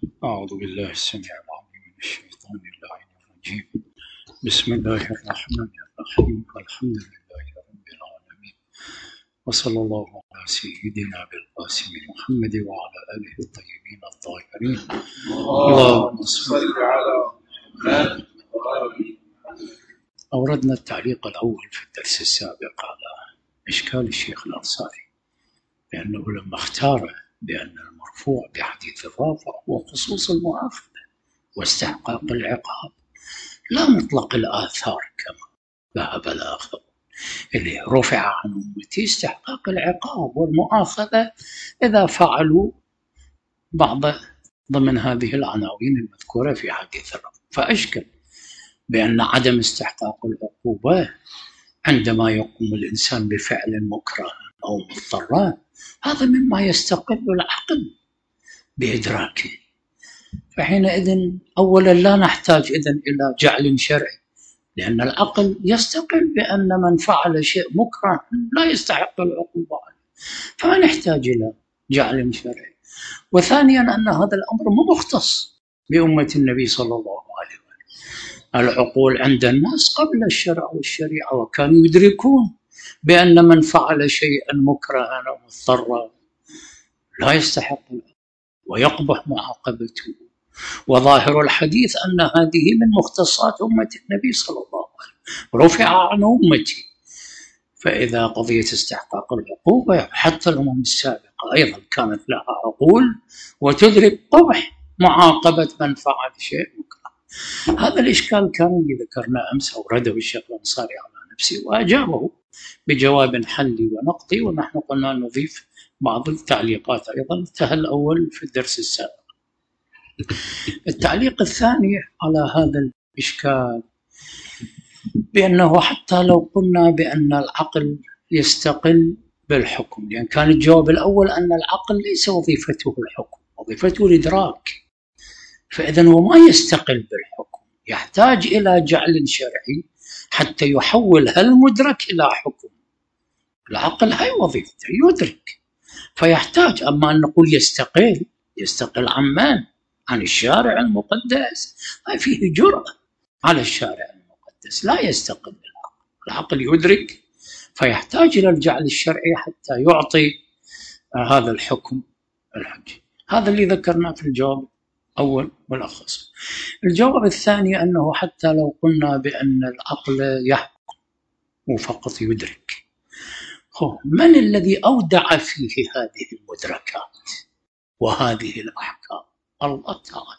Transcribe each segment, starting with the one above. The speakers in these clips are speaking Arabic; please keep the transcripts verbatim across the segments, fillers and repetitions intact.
أعوذ بالله السميع العليم من الشيطان اللعين الرجيم. بسم الله الرحمن الرحيم. الحمد لله رب العالمين، وصلى الله على سيدنا بالقاسم محمد وعلى آله الطيبين الطاهرين. اللهم صل على محمد. أوردنا التعليق الأول في الدرس السابق على إشكال الشيخ الأنصاري، بأنه لما اختار بأن المرفوع بحديث الرافع هو خصوص المؤاخذة واستحقاق العقاب لا مطلق الآثار كما ذهب الآخر، اللي رفع عن أمتي استحقاق العقاب والمؤاخذة إذا فعلوا بعض ضمن هذه العناوين المذكورة في حديث الرافع. فأشكل بأن عدم استحقاق العقوبة عندما يقوم الإنسان بفعل مكره أو مضطر هذا مما يستقل العقل بإدراكه، فحينئذ أولا لا نحتاج إذن إلى جعل شرعي، لأن العقل يستقل بأن من فعل شيء مكره لا يستحق العقوبة، فما نحتاج إلى جعل شرعي. وثانيا أن هذا الأمر مو مختص بأمة النبي صلى الله عليه وسلم، العقول عند الناس قبل الشرع والشريعة وكانوا يدركون بأن من فعل شيئا مكرها أو مضطرا لا يستحق ويقبح معاقبته. وظاهر الحديث أن هذه من مختصات أمة النبي صلى الله عليه وسلم، رفع عن أمتي. فإذا قضية استحقاق العقوبة حتى الأمم السابقة أيضا كانت لها عقول وتدرك قبح معاقبة من فعل شيء مكره. هذا الإشكال كان اللي ذكرنا أمس أورده الشيخ الأنصاري على نفسه وأجابه بجواب حلي ونقضي، ونحن قلنا نضيف بعض التعليقات أيضا انتهى الأول في الدرس السابق. التعليق الثاني على هذا الإشكال بأنه حتى لو قلنا بأن العقل يستقل بالحكم، لأن كان الجواب الأول أن العقل ليس وظيفته الحكم، وظيفته الإدراك، فإذن هو ما يستقل بالحكم، يحتاج إلى جعل شرعي حتى يحول هالمدرك إلى حكم. العقل هاي وظيفته يدرك، فيحتاج. أما أن نقول يستقل، يستقل عن من؟ عن الشارع المقدس، هاي فيه جرأة على الشارع المقدس، لا يستقل بالعقل. العقل يدرك فيحتاج إلى الجعل الشرعي حتى يعطي هذا الحكم الحجي. هذا اللي ذكرناه في الجواب الأول والأخص. الجواب الثاني أنه حتى لو قلنا بأن العقل يحكم وفقط يدرك، من الذي أودع فيه هذه المدركات وهذه الأحكام؟ الله تعالى.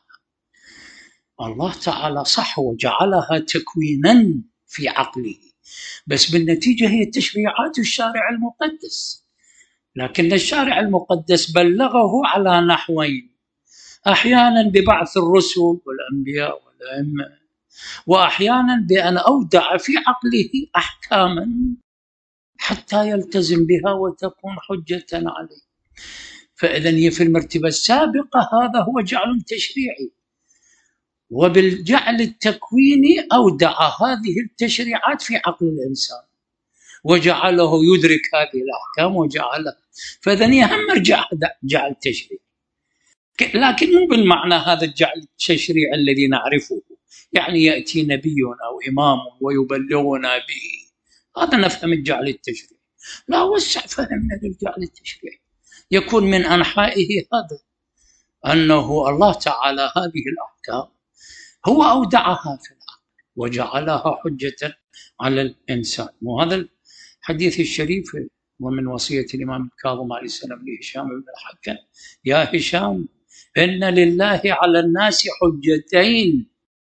الله تعالى صح وجعلها تكوينا في عقله، بس بالنتيجة هي تشريعات الشارع المقدس، لكن الشارع المقدس بلغه على نحوين، أحيانا ببعث الرسل والأنبياء والأئمة، وأحيانا بأن أودع في عقله أحكاما حتى يلتزم بها وتكون حجة عليه. فإذن هي في المرتبة السابقة هذا هو جعل تشريعي، وبالجعل التكويني أودع هذه التشريعات في عقل الإنسان وجعله يدرك هذه الأحكام وجعلها. فإذن يهم رجع جعل تشريعي، لكن مو بالمعنى هذا الجعل التشريعي الذي نعرفه، يعني يأتي نبي أو إمام ويبلغنا به، هذا نفهم الجعل التشريعي. لا، وسع فهمنا للجعل التشريعي، يكون من أنحائه هذا أنه الله تعالى هذه الأحكام هو أودعها في العقل وجعلها حجة على الإنسان. وهذا الحديث الشريف ومن وصية الإمام الكاظم عليه السلام لهشام بن الحكم: يا هشام إن لله على الناس حجتين،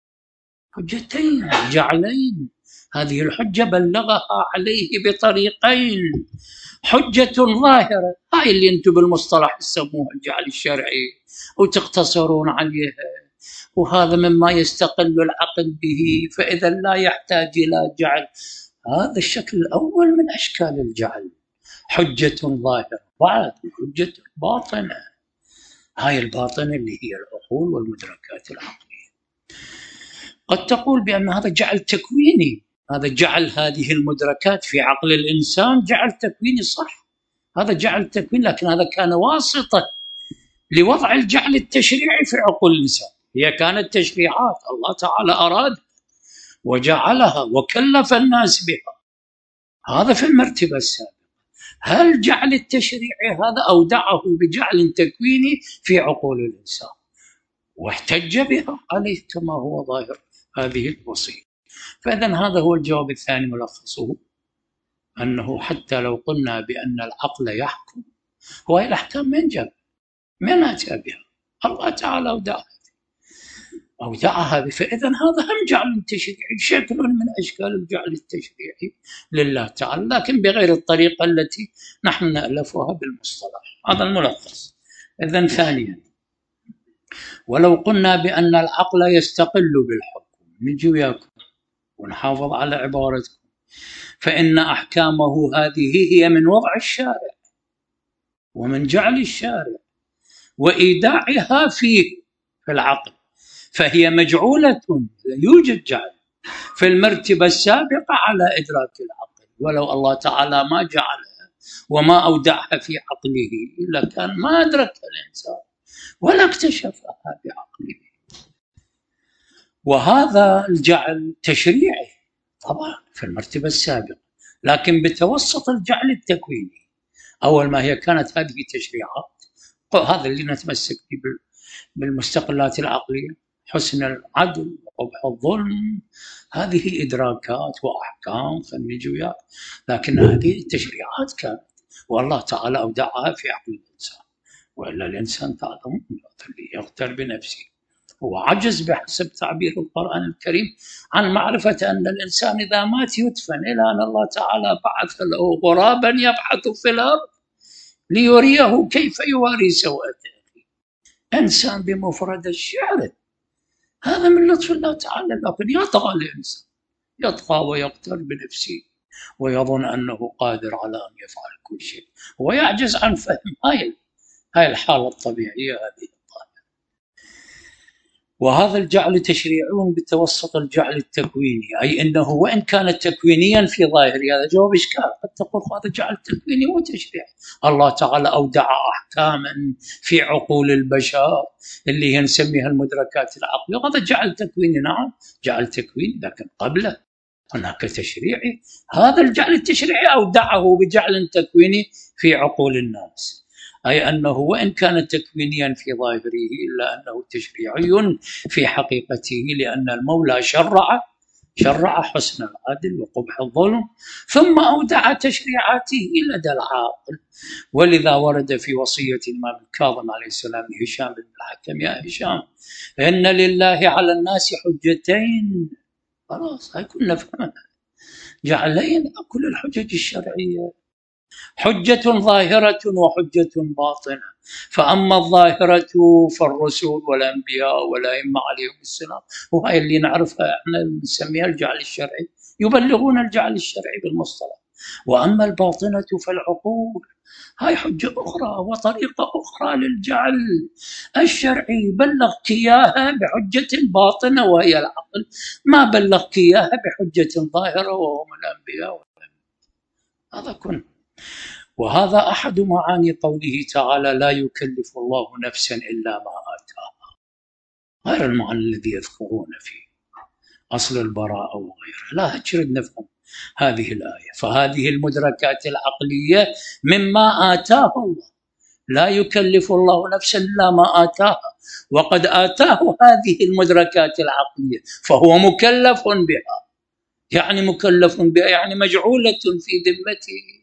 حجتين جعلين، هذه الحجة بلغها عليه بطريقين، حجة ظاهرة، هاي اللي انتم بالمصطلح تسموها الجعل الشرعي وتقتصرون عليها، وهذا مما يستقل العقل به، فإذا لا يحتاج إلى جعل. هذا الشكل الأول من أشكال الجعل، حجة ظاهرة. بعد حجة باطنة، هاي الباطنة اللي هي العقول والمدركات العقلية. قد تقول بأن هذا جعل تكويني، هذا جعل هذه المدركات في عقل الإنسان جعل تكويني، صح، هذا جعل تكوين، لكن هذا كان واسطة لوضع الجعل التشريعي في عقول الإنسان. هي كانت تشريعات الله تعالى أراد وجعلها وكلف الناس بها، هذا في المرتبة السابقة. هل جعل التشريعي هذا أودعه بجعل تكويني في عقول الإنسان واحتج بها عليه كما هو ظاهر هذه الوصية. فإذا هذا هو الجواب الثاني ملخصه، أنه حتى لو قلنا بأن العقل يحكم، هو الأحكام من جاب؟ من أتى بها؟ الله تعالى أودعها أودعها. فإذا هذا هم جعل تشريعي، شكل من أشكال الجعل التشريعي لله تعالى، لكن بغير الطريقة التي نحن نألفها بالمصطلح. هذا الملخص. إذن ثانيا، ولو قلنا بأن العقل يستقل بالحكم، نجي وياكم ونحافظ على عبارتكم، فإن أحكامه هذه هي من وضع الشارع ومن جعل الشارع وإيداعها فيه في العقل، فهي مجعولة، يوجد جعل في المرتبة السابقة على إدراك العقل، ولو الله تعالى ما جعلها وما أودعها في عقله لكان ما أدركها الإنسان ولا اكتشفها بعقله. وهذا الجعل تشريعي طبعا في المرتبة السابقة، لكن بتوسط الجعل التكويني. أول ما هي كانت هذه تشريعات، هذا اللي نتمسك به بالمستقلات العقلية، حسن العدل وقبح الظلم، هذه إدراكات وأحكام فالنجويات، لكن هذه التشريعات كانت والله تعالى أودعها في عقل الإنسان، وإلا الإنسان تعلم يغتر بنفسه، هو عجز بحسب تعبير القرآن الكريم عن معرفة أن الإنسان إذا مات يدفن، إلى أن الله تعالى بعث له غرابا يبحث في الأرض ليريه كيف يواري سوءته. إنسان بمفرد الشعر، هذا من لطف الله تعالى، لكن يطغى الإنسان، يطغى ويغتر بنفسه ويظن أنه قادر على أن يفعل كل شيء، ويعجز عن فهم هاي هاي الحالة الطبيعية هذه الطالب. وهذا الجعل تشريعي بتوسط الجعل التكويني، أي أنه وإن كان تكوينيا في ظاهره، هذا جواب إشكال، قد تقول هذا جعل تكويني وتشريعي، الله تعالى أودع أحكاما في عقول البشر اللي هي نسميها المدركات العقلية، وهذا جعل تكويني. نعم جعل تكويني، لكن قبله هناك تشريعي. هذا الجعل التشريعي أودعه بجعل تكويني في عقول الناس، أي أنه وإن كان تكوينيا في ظاهره إلا أنه تشريعي في حقيقته، لأن المولى شرع شرع حسن العدل وقبح الظلم، ثم أودع تشريعاته لدى العاقل. ولذا ورد في وصية الإمام الكاظم عليه السلام هشام بن الحكم: يا هشام إن لله على الناس حجتين. خلاص هاي كلنا فهمنا، جعلين كل الحجج الشرعية، حجة ظاهرة وحجة باطنة. فأما الظاهرة فالرسل والأنبياء والأئمة عليهم السلام، وهي اللي نعرفها احنا نسميها الجعل الشرعي، يبلغون الجعل الشرعي بالمصطلح. وأما الباطنة فالعقول، هاي حجة أخرى وطريقة أخرى للجعل الشرعي، بلغك إياها بحجة باطنة وهي العقل، ما بلغك إياها بحجة ظاهرة وهم الأنبياء والأئمة. هذا كن. وهذا أحد معاني قوله تعالى: لا يكلف الله نفسا إلا ما آتاها، غير المعنى الذي يذكرون فيه أصل البراءة وغيره. لا تشرد نفهم هذه الآية، فهذه المدركات العقلية مما آتاه الله، لا يكلف الله نفسا إلا ما آتاها، وقد آتاه هذه المدركات العقلية فهو مكلف بها، يعني مكلف بها يعني مجعولة في ذمته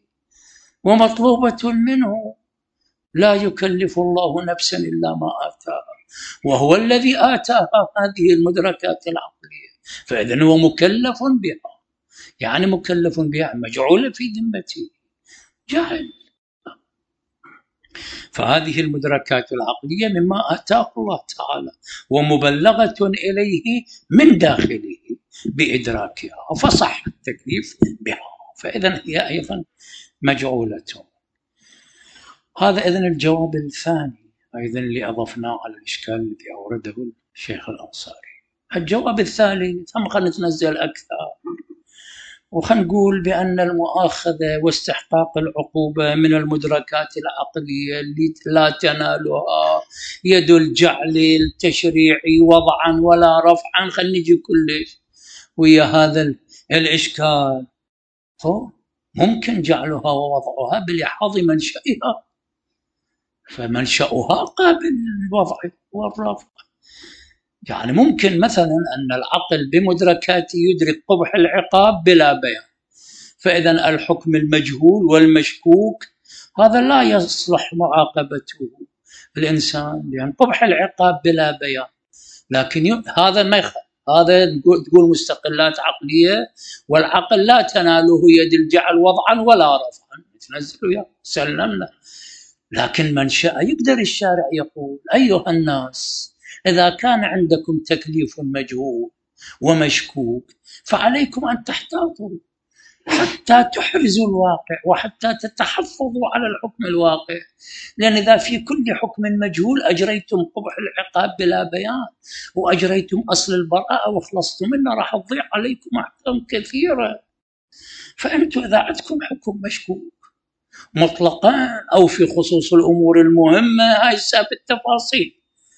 ومطلوبة منه. لا يكلف الله نفسا إلا ما آتاها، وهو الذي آتاها هذه المدركات العقلية، فإذن هو مكلف بها، يعني مكلف بها مجعولة في ذمته، جاهل. فهذه المدركات العقلية مما آتاه الله تعالى ومبلغة إليه من داخله بإدراكها، فصح التكليف بها، فإذن هي أيضا مجعولة. هذا إذن الجواب الثاني أيضا اللي أضفناه على الإشكال الذي أورده الشيخ الأنصاري. الجواب الثالث، هم خلينا نتنزل أكثر وخلينا نقول بأن المؤاخذة واستحقاق العقوبة من المدركات العقلية اللي لا تنالها يد الجعل التشريعي وضعا ولا رفعا. خلينا نجي كلش ويا هذا الإشكال. ممكن جعلها ووضعها بلحاظ منشأها، فمنشأها قابل للوضع والرفع. يعني ممكن مثلا أن العقل بمدركاته يدرك قبح العقاب بلا بيان، فإذا الحكم المجهول والمشكوك هذا لا يصلح معاقبته الإنسان، لأن قبح العقاب بلا بيان. لكن هذا ما يخ... هذا تقول مستقلات عقلية، والعقل لا تناله يد الجعل وضعا ولا رفعا، تنزله يا سلمنا. لكن منشأ يقدر الشارع يقول أيها الناس إذا كان عندكم تكليف مجهول ومشكوك فعليكم أن تحتاطوا حتى تحرزوا الواقع وحتى تتحفظوا على الحكم الواقع، لأن إذا في كل حكم مجهول أجريتم قبح العقاب بلا بيان وأجريتم أصل البراءة وخلصتم منه، راح تضيع عليكم أحكام كثيرة. فأنتم إذا عندكم حكم مشكوك مطلقا أو في خصوص الأمور المهمة، هاي ساب التفاصيل.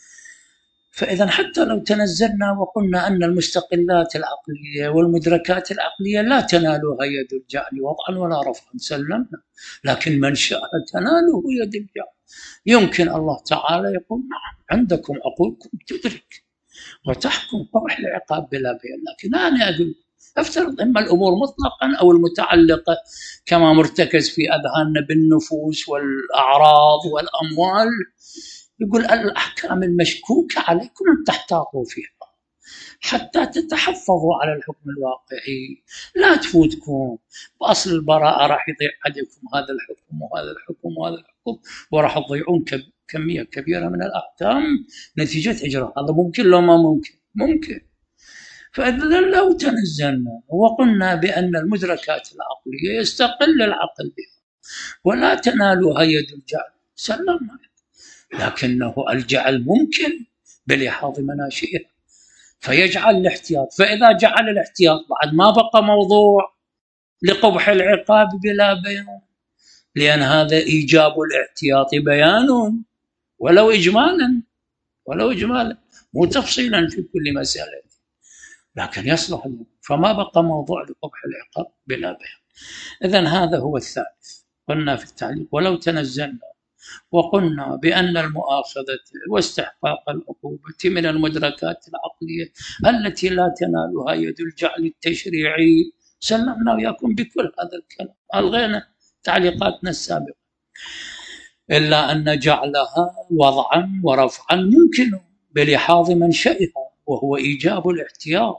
فإذا حتى لو تنزلنا وقلنا أن المستقلات العقلية والمدركات العقلية لا تنالها يد الجعل وضعا ولا رفعا سلمنا، لكن منشأها تناله يد الجعل. يمكن الله تعالى يقول نعم عندكم عقولكم تدرك وتحكم قبح العقاب بلا بيان، لكن أنا أقول افترض إما الأمور مطلقا أو المتعلقة كما مرتكز في أذهاننا بالنفوس والأعراض والأموال، يقول الأحكام المشكوكة عليكم أن تحتاطوا فيها حتى تتحفظوا على الحكم الواقعي، لا تفوتكم بأصل البراءة، راح يضيع عليكم هذا الحكم وهذا الحكم وهذا الحكم وراح تضيعون كمية كبيرة من الأحكام نتيجة إجراء. هذا ممكن لو ما ممكن؟ ممكن. فإذا لو تنزلنا وقلنا بأن المدركات العقلية يستقل العقل بها ولا تنالها يد الجعل سلمنا، لكنه الجعل ممكن بلحاظ مناشئه فيجعل الاحتياط. فإذا جعل الاحتياط بعد ما بقى موضوع لقبح العقاب بلا بيان، لأن هذا إيجاب الاحتياط بيان ولو إجمالا ولو إجمالا مو تفصيلا في كل مسألة، لكن يصلح له، فما بقى موضوع لقبح العقاب بلا بيان. إذن هذا هو الثالث. قلنا في التعليق ولو تنزلنا وقلنا بأن المؤاخذة واستحقاق العقوبة من المدركات العقلية التي لا تنالها يد الجعل التشريعي سلمنا وياكم بكل هذا الكلام، ألغينا تعليقاتنا السابقة، إلا أن جعلها وضعا ورفعا ممكن بلحاظ منشئها وهو إيجاب الاحتياط،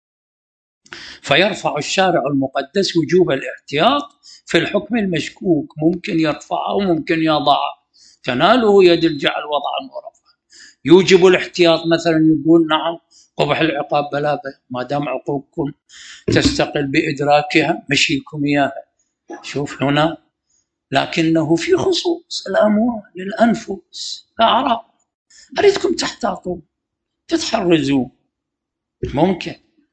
فيرفع الشارع المقدس وجوب الاحتياط في الحكم المشكوك، ممكن يرفعه وممكن يضعه، تناله يد الجعل وضعا ورفعا. يوجب الاحتياط مثلا يقول نعم قبح العقاب بلا بيان ما دام عقوبكم تستقل بإدراكها مشيكم إياها. شوف هنا، لكنه في خصوص الأموال الأنفس الأعراض أريدكم تحتاطوا تتحرزوا، ممكن.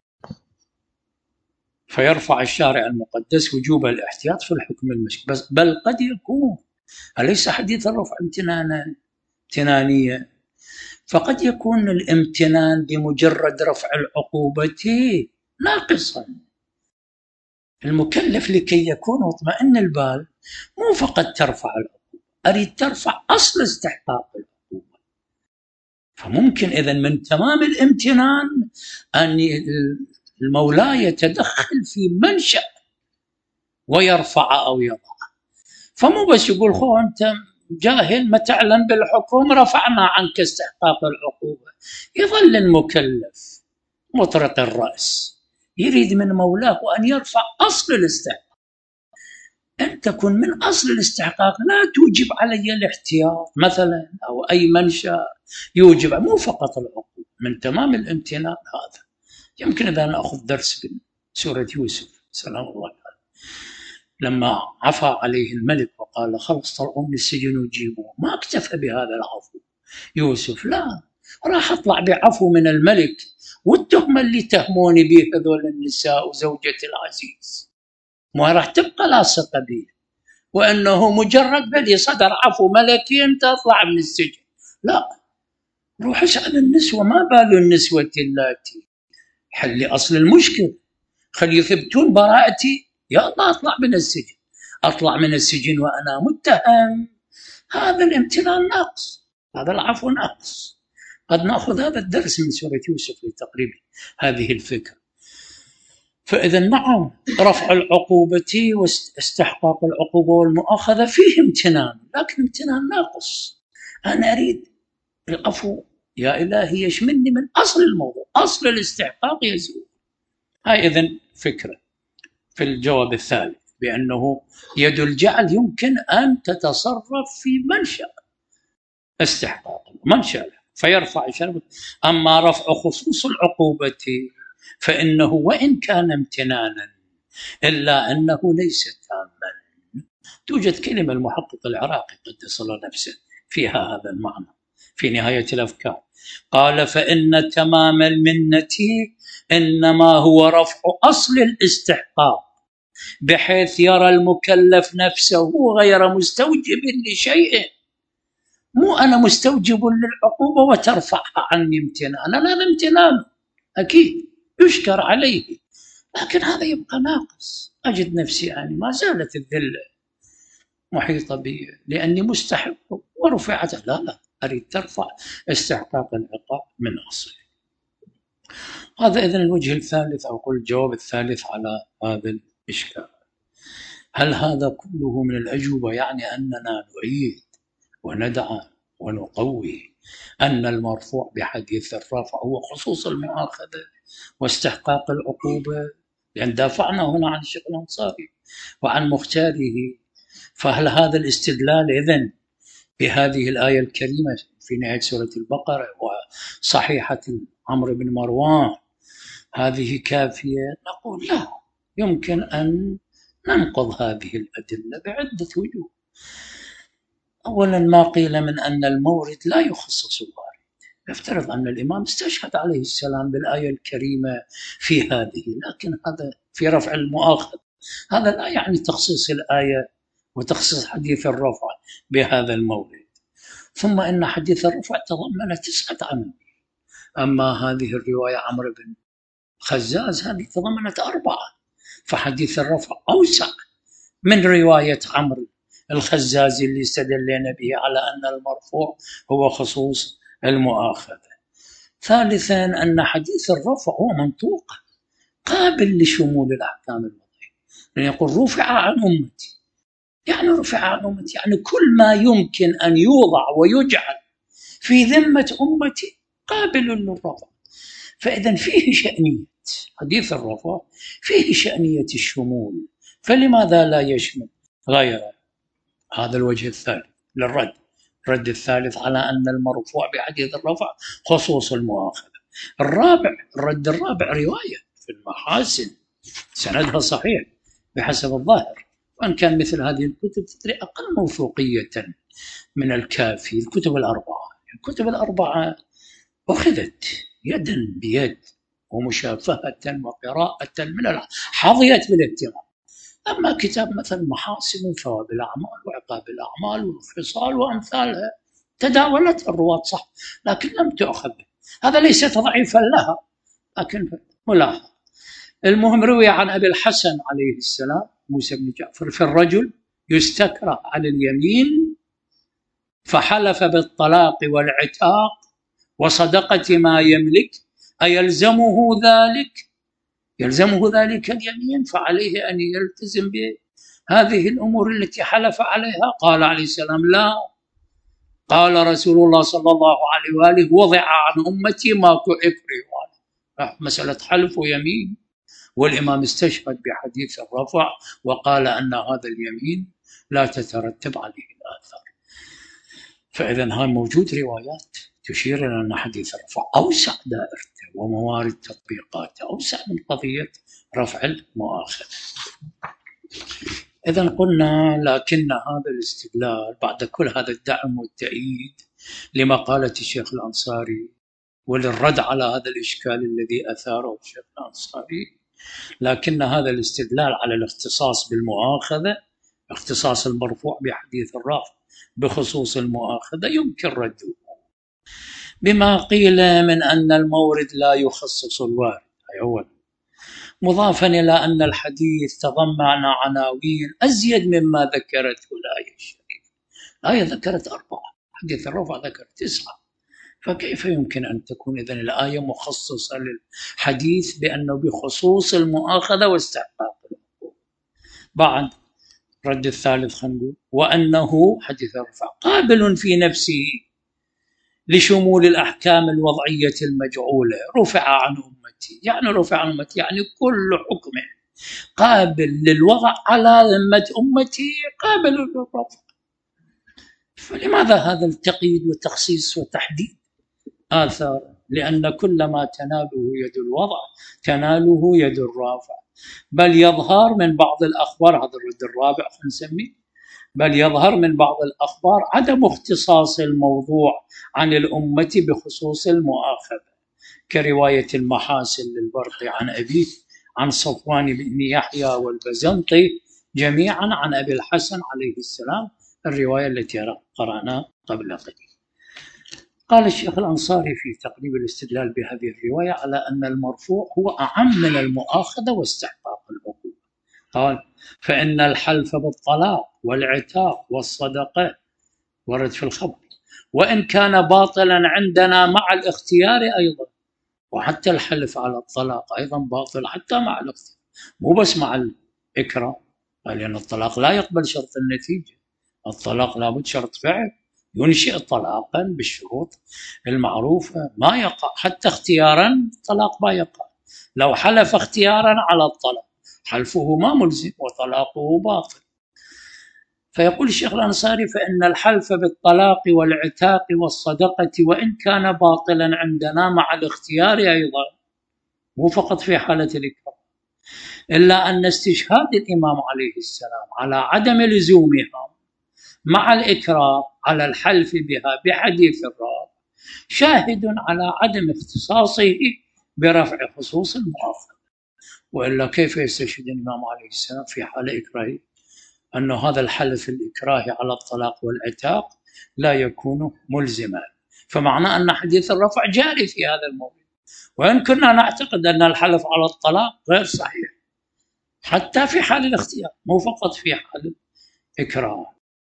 فيرفع الشارع المقدس وجوب الاحتياط في الحكم المشكوك، بل قد يكون أليس حديث الرفع امتنانا امتنانية، فقد يكون الامتنان بمجرد رفع العقوبة ناقصا. المكلف لكي يكون مطمئن البال مو فقط ترفع العقوبة، أريد ترفع أصل استحقاق العقوبة. فممكن إذن من تمام الامتنان أن المولى يتدخل في منشأ ويرفع أو يضع، فمو بس يقول خو أنت جاهل ما تعلم بالحكم رفعنا عنك استحقاق العقوبة. يظل المكلف مطرق الرأس يريد من مولاه أن يرفع أصل الاستحقاق. أن تكون من أصل الاستحقاق لا توجب علي الاحتياط مثلا أو أي منشأ يوجب، مو فقط العقوبة، من تمام الامتنان هذا. يمكن إذا نأخذ درس من سورة يوسف سلام الله عليه، لما عفى عليه الملك وقال خلص طلعوا من السجن وجيبوه، ما اكتفى بهذا العفو يوسف، لا راح اطلع بعفو من الملك والتهمة اللي تهموني به هذول النساء وزوجة العزيز ما راح تبقى لاصقة به، وأنه مجرد بدي صدر عفو ملكي أنت أطلع من السجن. لا، روح اسأل النسوة، ما بال النسوة اللاتي، حل أصل المشكلة، خلي يثبتون براءتي، يا الله أطلع من السجن. أطلع من السجن وأنا متهم، هذا الامتنان ناقص، هذا العفو ناقص. قد نأخذ هذا الدرس من سورة يوسف لتقريب هذه الفكرة. فإذا نعم، رفع العقوبة واستحقاق العقوبة والمؤاخذة فيه امتنان، لكن امتنان ناقص. أنا أريد العفو يا إلهي يشملني من أصل الموضوع، أصل الاستحقاق يزول. هاي إذن فكرة في الجواب الثالث، بأنه يد الجعل يمكن أن تتصرف في منشأ استحقاق منشأ فيرفع شرب. أما رفع خصوص العقوبة فإنه وإن كان امتنانا إلا أنه ليس تاما. توجد كلمة المحقق العراقي قدس الله نفسه فيها هذا المعنى في نهاية الأفكار، قال: فإن تمام المنة إنما هو رفع أصل الاستحقاق، بحيث يرى المكلف نفسه غير مستوجب لشيء. مو أنا مستوجب للعقوبة وترفعها عني امتنانا، أنا امتنان أكيد يشكر عليه، لكن هذا يبقى ناقص. أجد نفسي يعني ما زالت الذلة محيطة بي لأني مستحق ورفعت. لا لا، أريد ترفع استحقاق العقاب من أصله. هذا إذن الوجه الثالث أو قل الجواب الثالث على هذا الإشكال. هل هذا كله من الأجوبة يعني أننا نعيد وندعى ونقوي أن المرفوع بحديث الرفع هو خصوص المؤاخذة واستحقاق العقوبة؟ لأن دافعنا هنا عن الشيخ الأنصاري وعن مختاره. فهل هذا الاستدلال إذن بهذه الآية الكريمة في نهاية سورة البقرة وصحيحة عمرو بن مروان هذه كافية؟ نقول لا، يمكن أن ننقض هذه الأدلة بعدة وجوه. أولا، ما قيل من أن المورد لا يخصص الوارد. يفترض أن الإمام استشهد عليه السلام بالآية الكريمة في هذه، لكن هذا في رفع المؤاخذ، هذا لا يعني تخصيص الآية وتخصيص حديث الرفع بهذا المورد. ثم إن حديث الرفع تضمن تسعة عناوين، أما هذه الرواية عمرو بن خزاز هذه تضمنت أربعة، فحديث الرفع أوسع من رواية عمرو الخزازي اللي استدلنا به على أن المرفوع هو خصوص المؤاخذة. ثالثا، أن حديث الرفع هو منطوق قابل لشمول الأحكام الوضعية، لأن يقول رفع عن أمتي، يعني رفع عن أمتي يعني كل ما يمكن أن يوضع ويجعل في ذمة أمتي قابل للرفع. فإذا فيه شأنية حديث الرفع، فيه شأنية الشمول، فلماذا لا يشمل غيره؟ هذا الوجه الثالث للرد. الرد الثالث على أن المرفوع بحديث الرفع خصوص المؤاخذة. الرابع، الرد الرابع رواية في المحاسن سندها صحيح بحسب الظاهر، وأن كان مثل هذه الكتب تدري أقل موثوقية من الكافي. الكتب الأربعة الكتب الأربعة أخذت يدا بيد ومشافهة وقراءة من حظيت بالاهتمام. أما كتاب مثل محاسن ثواب الأعمال وعقاب الأعمال والخصال وأمثالها تداولت الرواة صح، لكن لم تؤخذ. هذا ليس تضعيفا لها، لكن ملاحظ. المهم، روي عن أبي الحسن عليه السلام موسى بن جعفر في الرجل يستكره على اليمين فحلف بالطلاق والعتاق وصدقة ما يملك، أيلزمه ذلك؟ يلزمه ذلك اليمين، فعليه أن يلتزم بهذه الأمور التي حلف عليها. قال عليه السلام: لا. قال رسول الله صلى الله عليه وآله: وضع عن أمتي ما يكره. مسألة حلف ويمين، والإمام استشهد بحديث الرفع وقال أن هذا اليمين لا تترتب عليه الآثار. فإذا هاي موجود روايات تشير إلى أن حديث الرفع أوسع دائرته وموارد تطبيقاته أوسع من قضية رفع المؤاخذة. إذا قلنا لكن هذا الاستدلال بعد كل هذا الدعم والتأييد لما قالت الشيخ الأنصاري وللرد على هذا الإشكال الذي أثاره الشيخ الأنصاري، لكن هذا الاستدلال على الاختصاص بالمؤاخذة، اختصاص المرفوع بحديث الرافع بخصوص المؤاخذة، يمكن رده بما قيل من أن المورد لا يخصص الوارد، أي أولا، مضافا إلى أن الحديث تضمن عناوين أزيد مما ذكرته الآية الشريفة. الآية ذكرت أربعة، حديث الرفع ذكر تسعة، فكيف يمكن أن تكون إذن الآية مخصصة للحديث بأنه بخصوص المؤاخذة واستحقاق العقوبة؟ بعد رد الثالث خلينا نقول وأنه حديث الرفع قابل في نفسه لشمول الأحكام الوضعية المجعولة، رفع عن أمتي، يعني رفع عن أمتي يعني كل حكم قابل للوضع على ذمة أمتي قابل للرفع. فلماذا هذا التقييد والتخصيص والتحديد؟ آثار، لأن كل ما تناله يد الوضع تناله يد الرافع، بل يظهر من بعض الأخبار، هذا الرد الرابع نسميه، بل يظهر من بعض الأخبار عدم اختصاص الموضوع عن الأمة بخصوص المؤاخذة، كرواية المحاسن للبرقي عن أبيه عن صفوان بن يحيى والبزنطي جميعا عن أبي الحسن عليه السلام، الرواية التي قرأنا قبل قليل. قال الشيخ الأنصاري في تقريب الاستدلال بهذه الرواية على أن المرفوع هو أعم من المؤاخذة واستحقاق العقوبة. قال فإن الحلف بالطلاق والعتاق والصدقة ورد في الخبر، وإن كان باطلا عندنا مع الاختيار أيضا، وحتى الحلف على الطلاق أيضا باطل حتى مع الاختيار، مو بس مع الإكراه، لأن الطلاق لا يقبل شرط النتيجة، الطلاق لابد شرط فعل ينشئ طلاقا بالشروط المعروفة، ما يقع حتى اختيارا الطلاق ما يقع، لو حلف اختيارا على الطلاق حلفه ما ملزم وطلاقه باطل. فيقول الشيخ الأنصاري فإن الحلف بالطلاق والعتاق والصدقة وإن كان باطلا عندنا مع الاختيار أيضا، مو فقط في حالة الإكراه، إلا أن استشهاد الإمام عليه السلام على عدم لزومها مع الإكراه على الحلف بها بحديث الرافع شاهد على عدم اختصاصه برفع خصوص المؤاخذة، وإلا كيف يستشهد الإمام عليه السلام في حال إكراهه أن هذا الحلف الإكراهي على الطلاق والعتاق لا يكون ملزما؟ فمعنى أن حديث الرفع جاري في هذا الموضوع، وإن كنا نعتقد أن الحلف على الطلاق غير صحيح حتى في حال الاختيار مو فقط في حال الإكراه.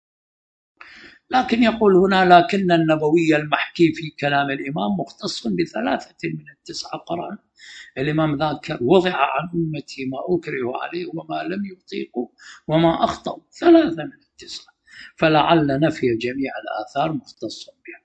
لكن يقول هنا لكن النبوي المحكي في كلام الإمام مختص بثلاثة من التسعة قرآن. الإمام ذاكر وضع عن أمتي ما أكره عليه وما لم يطيقوا وما أخطأوا، ثلاثة من التسعة، فلعل نفي جميع الآثار مختص بها.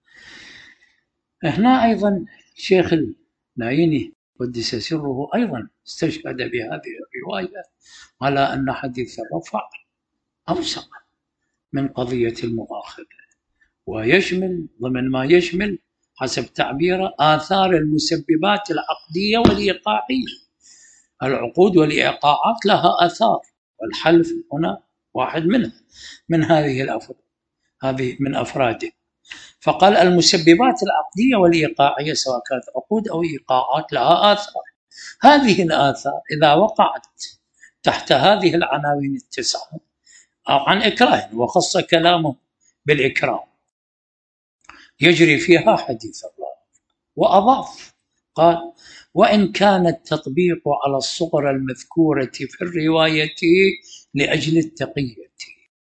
هنا أيضا شيخ النايني قدس سره أيضا استشهد بهذه الرواية على أن حديث الرفع أوسع من قضية المؤاخذة، ويشمل ضمن ما يشمل حسب تعبيره آثار المسببات العقدية والإيقاعية. العقود والإيقاعات لها آثار، والحلف هنا واحد منها من هذه الأفراد، هذه من أفراده. فقال المسببات العقدية والإيقاعية سواء كانت عقود أو إيقاعات لها آثار، هذه الآثار إذا وقعت تحت هذه العناوين التسعة أو عن إكراه، وخص كلامه بالإكراه، يجري فيها حديث الله. وأضاف قال وإن كان التطبيق على الصغر المذكورة في الرواية لأجل التقية.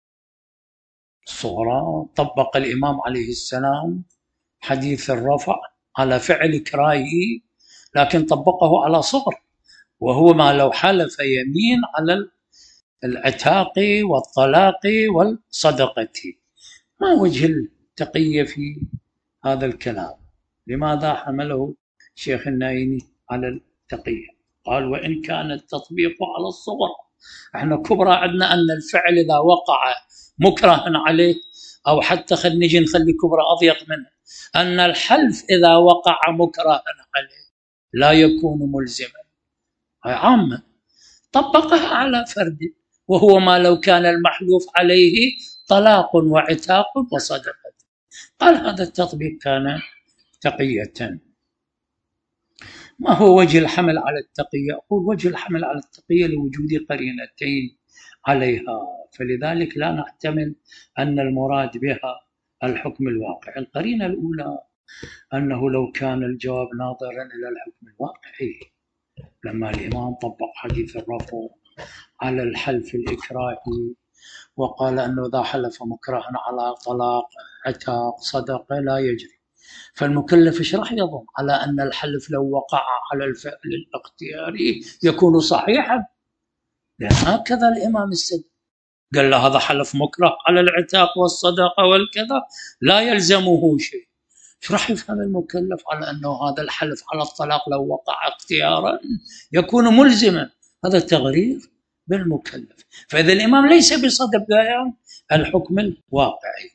الصغرى طبق الإمام عليه السلام حديث الرفع على فعل إكراهه، لكن طبقه على صغر، وهو ما لو حلف يمين على العتاق والطلاق والصدقة. ما وجه التقية في هذا الكلام؟ لماذا حمله شيخ النايني على التقية؟ قال وإن كان التطبيق على الصغر، احنا كبرى عندنا أن الفعل إذا وقع مكرها عليه، أو حتى خل نجي نخلي كبرى أضيق منه، أن الحلف إذا وقع مكرها عليه لا يكون ملزما، هي عامة، طبقها على فرد، وهو ما لو كان المحلوف عليه طلاق وعتاق وصدقة. قال هذا التطبيق كان تقية. ما هو وجه الحمل على التقية؟ أقول وجه الحمل على التقية لوجود قرينتين عليها، فلذلك لا نحتمل أن المراد بها الحكم الواقعي. القرينة الأولى أنه لو كان الجواب ناظرا إلى الحكم الواقعي، لما الإمام طبق حديث الرفع على الحلف الإكراهي وقال أنه إذا حلف مكرها على طلاق عتاق صدقة لا يجري، فالمكلف ايش راح يظن؟ على أن الحلف لو وقع على الفعل الاختياري يكون صحيحا، لأن هكذا الإمام استدل، قال له هذا حلف مكره على العتاق والصدقة والكذا لا يلزمه شيء. ايش راح يفهم المكلف على أنه هذا الحلف على الطلاق لو وقع اختيارا يكون ملزما؟ هذا تغرير بالمكلف. فإذا الإمام ليس بصدد بيان الحكم الواقعي.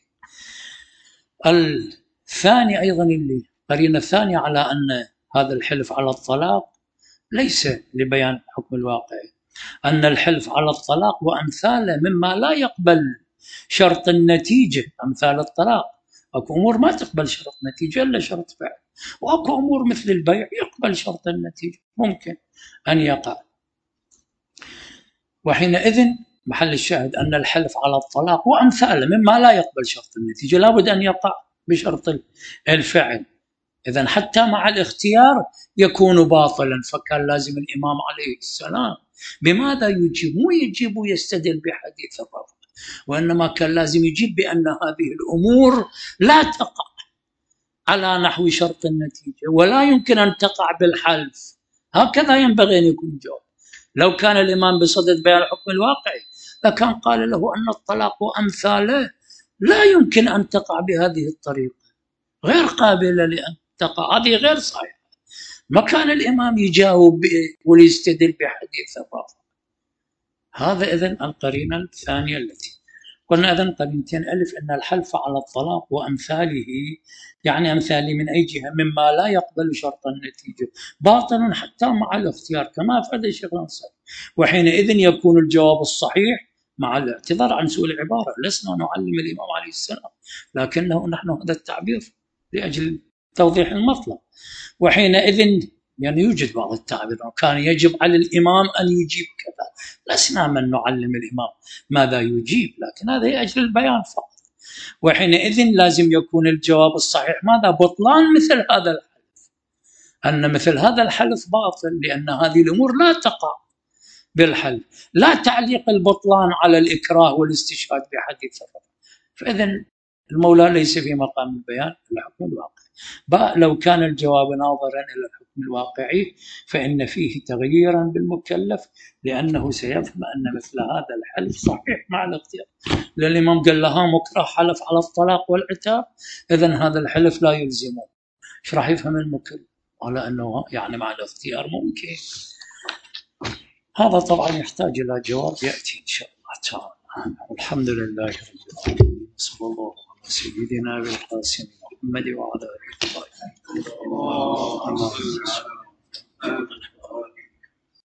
الثاني أيضا اللي قرينة الثانية على أن هذا الحلف على الطلاق ليس لبيان الحكم الواقعي، أن الحلف على الطلاق وأمثاله مما لا يقبل شرط النتيجة، أمثال الطلاق أكو أمور ما تقبل شرط نتيجة إلا شرط فعل، وأكو أمور مثل البيع يقبل شرط النتيجة ممكن أن يقع. وحينئذ محل الشاهد أن الحلف على الطلاق وأمثاله مما لا يقبل شرط النتيجة لابد أن يقع بشرط الفعل. إذن حتى مع الاختيار يكون باطلا، فكان لازم الإمام عليه السلام بماذا يجيب؟ مو يجيب ويستدل بحديث الرفع، وإنما كان لازم يجيب بأن هذه الأمور لا تقع على نحو شرط النتيجة ولا يمكن أن تقع بالحلف. هكذا ينبغي أن يكون الجواب. لو كان الإمام بصدد بيان الحكم الواقعي لكان قال له أن الطلاق وأمثاله لا يمكن أن تقع بهذه الطريقة، غير قابلة لأن تقع، هذه غير صحيحة. ما كان الإمام يجاوب ويستدل بحديث الرافع. هذا إذن القرينة الثانية التي قلنا. إذن قرينتين: ألف أن الحلف على الطلاق وأمثاله، يعني أمثاله من أي جهة مما لا يقبل شرط النتيجة باطل حتى مع الاختيار كما أفاد الشيخ الأنصاري، وحينئذ يكون الجواب الصحيح مع الاعتذار عن سوء العبارة. لسنا نعلم الإمام عليه السلام، لكنه نحن هذا التعبير لأجل توضيح المطلب. وحينئذ يعني يوجد بعض التعبير كان يجب على الإمام أن يجيب كذا، لسنا من نعلم الإمام ماذا يجيب، لكن هذا لأجل البيان فقط. وحينئذ لازم يكون الجواب الصحيح ماذا؟ بطلان مثل هذا الحلف، أن مثل هذا الحلف باطل، لأن هذه الأمور لا تقع بالحلف، لا تعليق البطلان على الإكراه والاستشهاد بحديث الرفع. فإذن المولى ليس في مقام البيان الحكم الواقعي. لو كان الجواب ناظرا إلى الحكم الواقعي فإن فيه تغييرا بالمكلف، لأنه سيفهم أن مثل هذا الحلف صحيح مع الاختيار. الإمام قال لها مكره حلف على الطلاق والعتاب، إذن هذا الحلف لا يلزمه. ايش راح يفهم المكلف؟ على أنه يعني مع الاختيار ممكن. هذا طبعا يحتاج إلى جواب يأتي إن شاء الله تعالى. الحمد لله رب العالمين، صلى الله على سيدنا بالقاسم محمد وعلى آله وصحبه.